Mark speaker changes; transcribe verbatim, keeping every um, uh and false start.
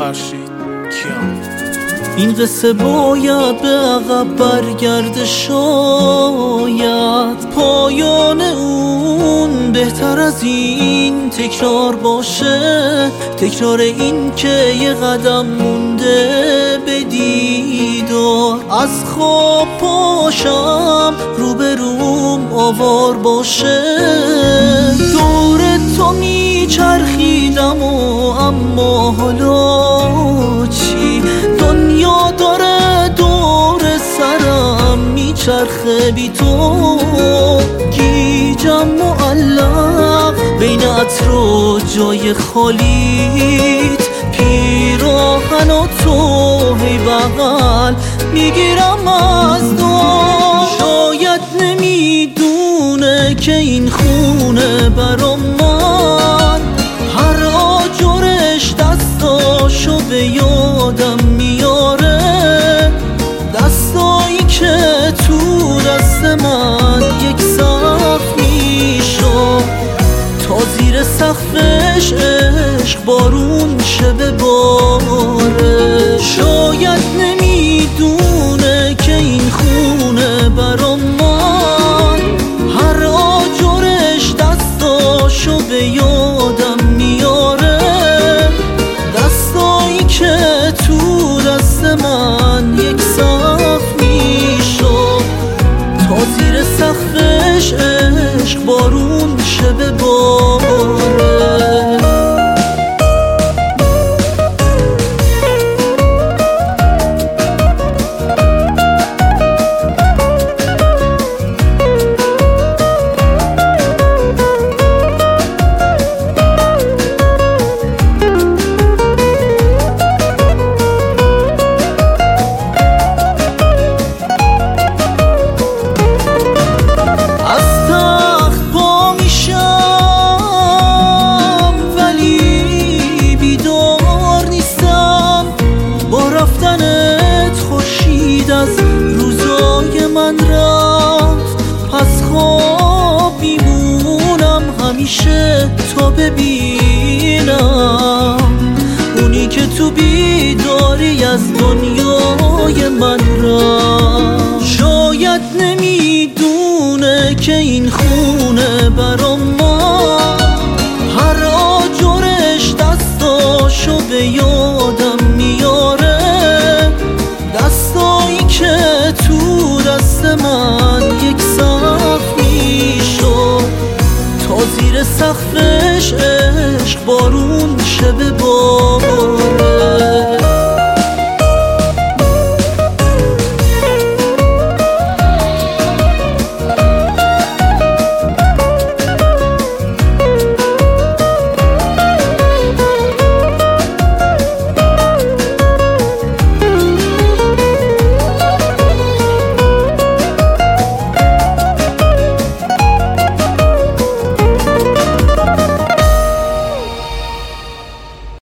Speaker 1: فرشید کیان.
Speaker 2: این قصه باید به عقب برگرده، شاید پایان اون بهتر از این تکرار باشه، تکرار این که یه قدم مونده به دیدار، از خواب پاشم روبروم آوار باشه. دور تو میچرخیدم و اما حالا چی؟ دنیا داره دور سرم میچرخه بی تو، گیجم معلق بین عطر و جای خالیت، پیراهن و تو هی بغل میگیرم از دور. شاید نمیدونه که این خونه برا من هر آجرش دستاشو به یادم میاره، دستایی که تو دست من یک سقف میشد تا زیر سقفش عشق بارون شه بباره. شاید نمیدونه که این خونه برا من هر آجرش دستاشو به یادم میاره، دستایی که تو دست من یک سقف میشد تا زیر سقفش عشق بارون شه بباره. از روزای من رفت، پس خواب میمونم همیشه تا ببینم اونی که تو بیداری از دنیای من رفت. شاید نمیدونه که این خونه برا من هر آجرش دستاشو به یادم میاره، دستایی که تو دست من یک سقف میشد تا زیر سقفش عشق بارون شه بباره.